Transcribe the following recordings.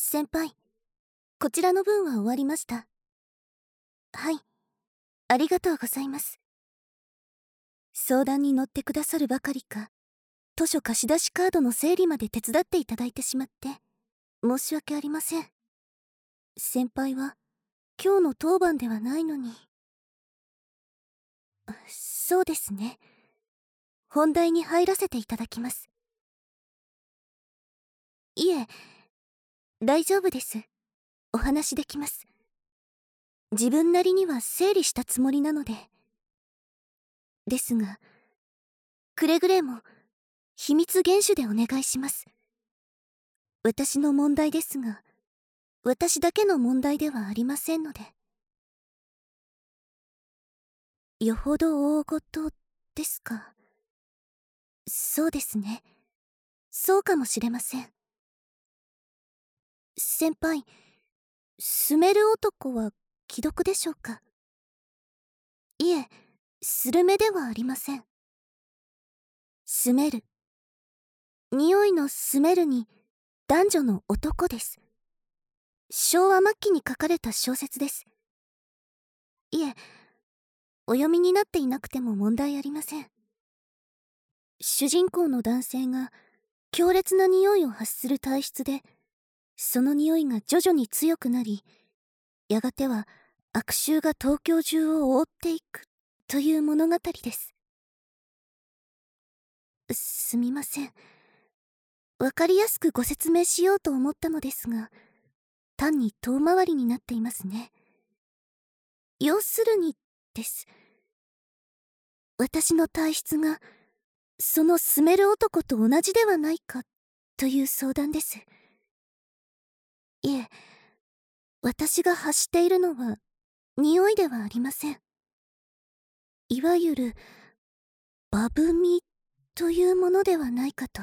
先輩、こちらの分は終わりました。はい、ありがとうございます。相談に乗ってくださるばかりか、図書貸し出しカードの整理まで手伝っていただいてしまって、申し訳ありません。先輩は、今日の当番ではないのに。そうですね。本題に入らせていただきます。いえ、大丈夫です。お話できます。自分なりには整理したつもりなので。ですが、くれぐれも秘密厳守でお願いします。私の問題ですが、私だけの問題ではありませんので。よほど大事ですか。そうですね。そうかもしれません。先輩、スメル男は既読でしょうか。いえ、スルメではありません。スメル。匂いのスメルに男女の男です。昭和末期に書かれた小説です。いえ、お読みになっていなくても問題ありません。主人公の男性が強烈な匂いを発する体質で、その匂いが徐々に強くなり、やがては悪臭が東京中を覆っていくという物語です。すみません。わかりやすくご説明しようと思ったのですが、単に遠回りになっていますね。要するにです。私の体質がそのスメル男と同じではないかという相談です。いえ、私が発しているのは匂いではありません。いわゆるバブミというものではないかと。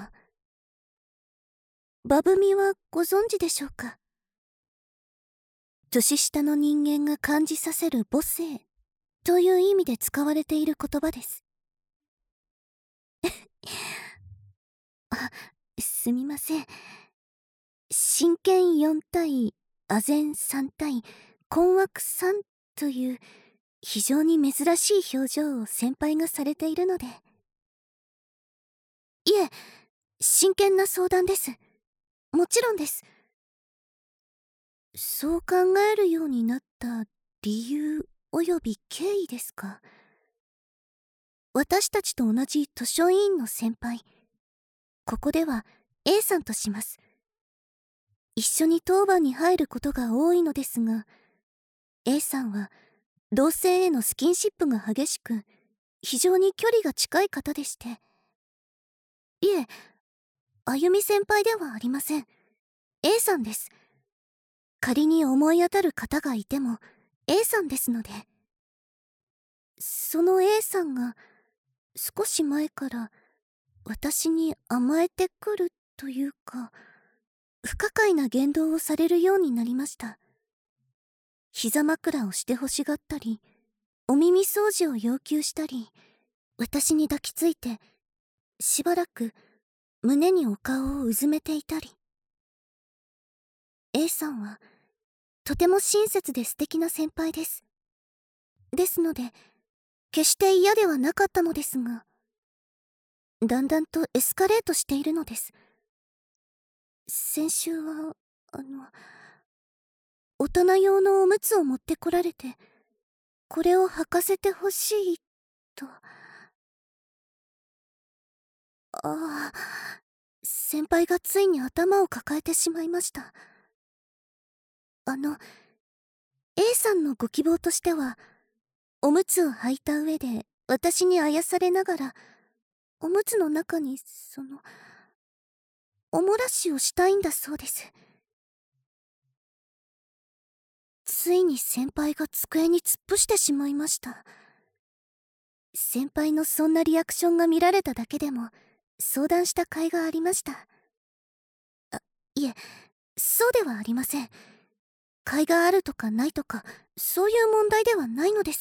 バブミはご存知でしょうか。年下の人間が感じさせる母性という意味で使われている言葉です。あ、すみません。真剣4対唖然3対困惑3という非常に珍しい表情を先輩がされているので。いえ、真剣な相談です。もちろんです。そう考えるようになった理由および経緯ですか。私たちと同じ図書委員の先輩、ここでは A さんとします。一緒に当番に入ることが多いのですが、A さんは同性へのスキンシップが激しく、非常に距離が近い方でして。いえ、あゆみ先輩ではありません。A さんです。仮に思い当たる方がいても A さんですので。その A さんが少し前から私に甘えてくるというか、不可解な言動をされるようになりました。膝枕をしてほしがったり、お耳掃除を要求したり、私に抱きついてしばらく胸にお顔をうずめていたり。A さんはとても親切で素敵な先輩です。ですので、決して嫌ではなかったのですが、だんだんとエスカレートしているのです。先週は、大人用のおむつを持ってこられて、これを履かせてほしい、と。ああ、先輩がついに頭を抱えてしまいました。A さんのご希望としては、おむつを履いた上で私にあやされながら、おむつの中におもらしをしたいんだそうです。ついに先輩が机に突っ伏してしまいました。先輩のそんなリアクションが見られただけでも相談した甲斐がありました。いえ、そうではありません。甲斐があるとかないとか、そういう問題ではないのです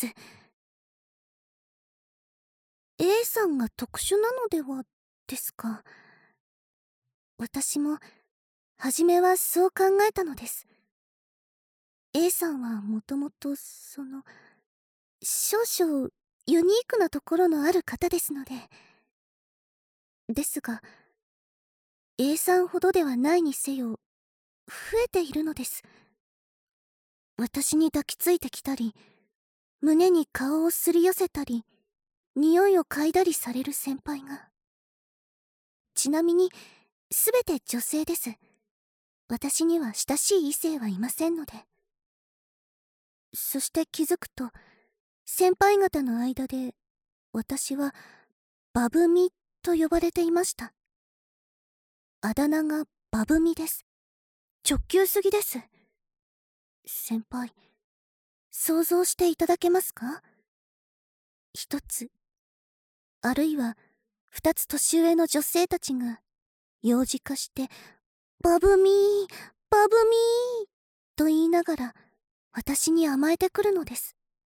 。A さんが特殊なのではですか。私も初めはそう考えたのです。A さんはもともと少々ユニークなところのある方ですので。ですが A さんほどではないにせよ増えているのです。私に抱きついてきたり、胸に顔をすり寄せたり、匂いを嗅いだりされる先輩が。ちなみにすべて女性です。私には親しい異性はいませんので。そして気づくと先輩方の間で私はバブミと呼ばれていました。あだ名がバブミです。直球すぎです。先輩、想像していただけますか？一つ、あるいは二つ年上の女性たちが幼児化してバブミー、バブミーと言いながら私に甘えてくるのです。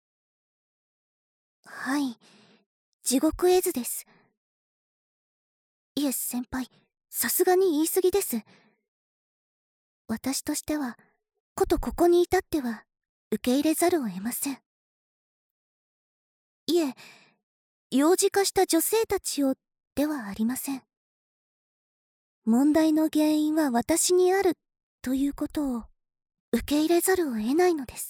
はい、地獄絵図です。イエス先輩、さすがに言い過ぎです。私としてはことここに至っては受け入れざるを得ません。いえ、幼児化した女性たちをではありません。問題の原因は私にあるということを受け入れざるを得ないのです。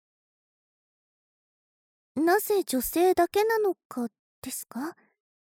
なぜ女性だけなのかですか？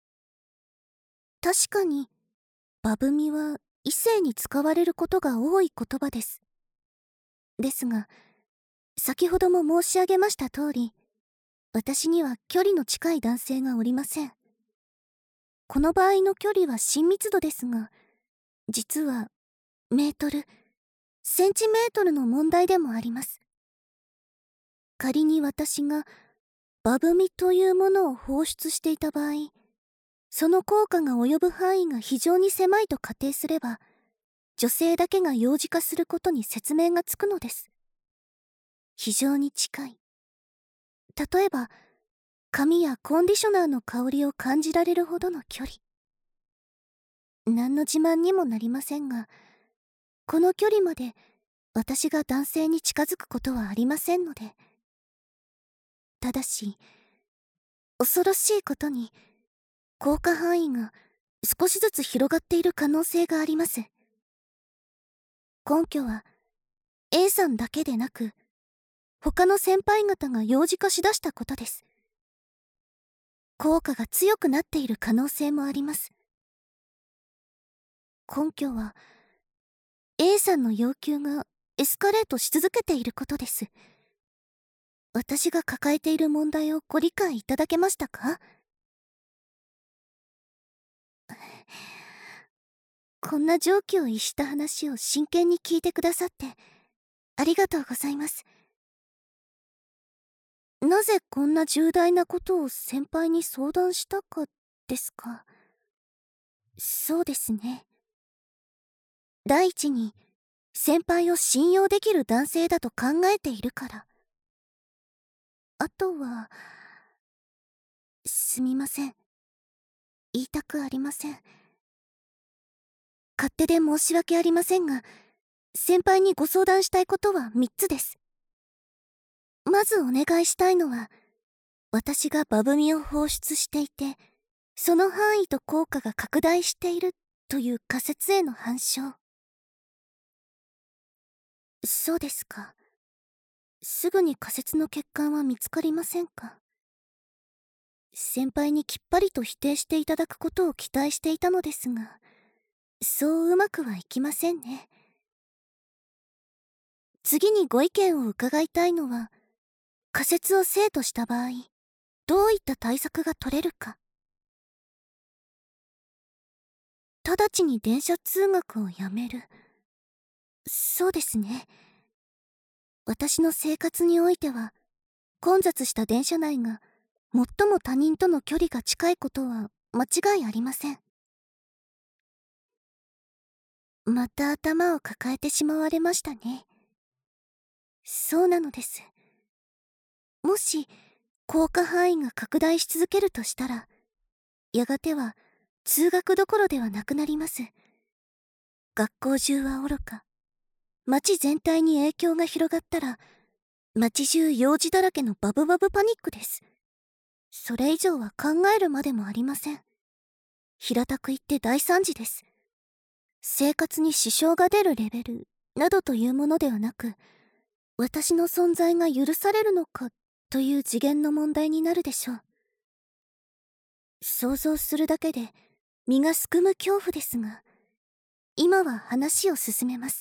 確かにバブミは異性に使われることが多い言葉です。ですが、先ほども申し上げました通り、私には距離の近い男性がおりません。この場合の距離は親密度ですが、実はメートル、センチメートルの問題でもあります。仮に私がバブミというものを放出していた場合、その効果が及ぶ範囲が非常に狭いと仮定すれば、女性だけが幼児化することに説明がつくのです。非常に近い。例えば、髪やコンディショナーの香りを感じられるほどの距離。何の自慢にもなりませんが、この距離まで私が男性に近づくことはありませんので。ただし、恐ろしいことに、効果範囲が少しずつ広がっている可能性があります。根拠は A さんだけでなく、他の先輩方が幼児化しだしたことです。効果が強くなっている可能性もあります。根拠は A さんの要求がエスカレートし続けていることです。私が抱えている問題をご理解いただけましたか？こんな常軌を逸した話を真剣に聞いてくださってありがとうございます。なぜこんな重大なことを先輩に相談したかですか？そうですね。第一に、先輩を信用できる男性だと考えているから。あとは、すみません。言いたくありません。勝手で申し訳ありませんが、先輩にご相談したいことは3つです。まずお願いしたいのは、私がバブミを放出していて、その範囲と効果が拡大しているという仮説への反証。そうですか。すぐに仮説の欠陥は見つかりませんか？先輩にきっぱりと否定していただくことを期待していたのですが、そううまくはいきませんね。次にご意見を伺いたいのは、仮説を正とした場合、どういった対策が取れるか。直ちに電車通学をやめる。そうですね。私の生活においては、混雑した電車内が最も他人との距離が近いことは間違いありません。また頭を抱えてしまわれましたね。そうなのです。もし効果範囲が拡大し続けるとしたら、やがては通学どころではなくなります。 学校中はおろか、街全体に影響が広がったら、街中幼児だらけのバブバブパニックです。それ以上は考えるまでもありません。平たく言って大惨事です。生活に支障が出るレベルなどというものではなく、私の存在が許されるのかという次元の問題になるでしょう。想像するだけで身がすくむ恐怖ですが、今は話を進めます。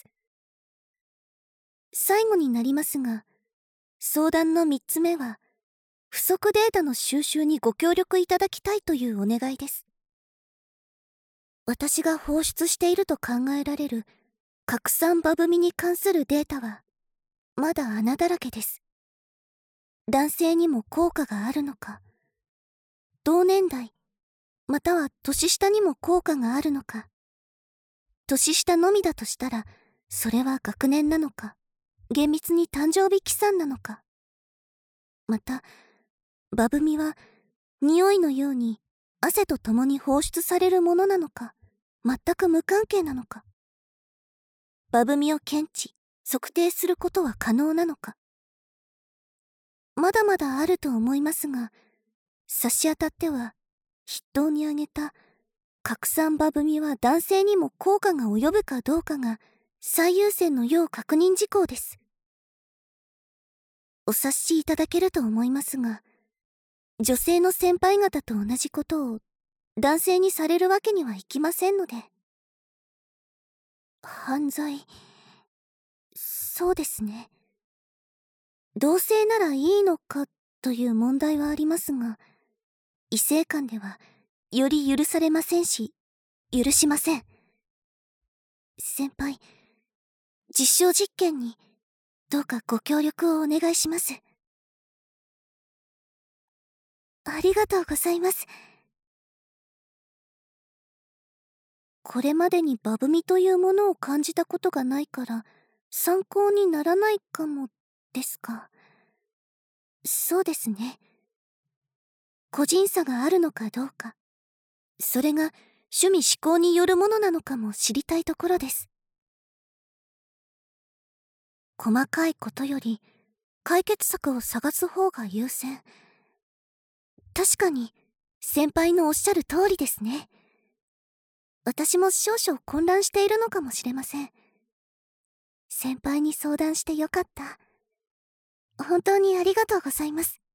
最後になりますが、相談の3つ目は、不足データの収集にご協力いただきたいというお願いです。私が放出していると考えられる拡散バブミに関するデータは、まだ穴だらけです。男性にも効果があるのか、同年代、または年下にも効果があるのか、年下のみだとしたら、それは学年なのか、厳密に誕生日起算なのか、また、バブミは匂いのように汗と共に放出されるものなのか、全く無関係なのか、バブミを検知、測定することは可能なのか、まだまだあると思いますが、差し当たっては筆頭に挙げた拡散バブミは男性にも効果が及ぶかどうかが最優先の要確認事項です。お察しいただけると思いますが、女性の先輩方と同じことを男性にされるわけにはいきませんので。犯罪、そうですね。同性ならいいのかという問題はありますが、異性間ではより許されませんし、許しません。先輩、実証実験にどうかご協力をお願いします。ありがとうございます。これまでにバブミというものを感じたことがないから参考にならないかもですか。そうですね。個人差があるのかどうか、それが趣味嗜好によるものなのかも知りたいところです。細かいことより解決策を探す方が優先。確かに先輩のおっしゃる通りですね。私も少々混乱しているのかもしれません。先輩に相談してよかった。本当にありがとうございます。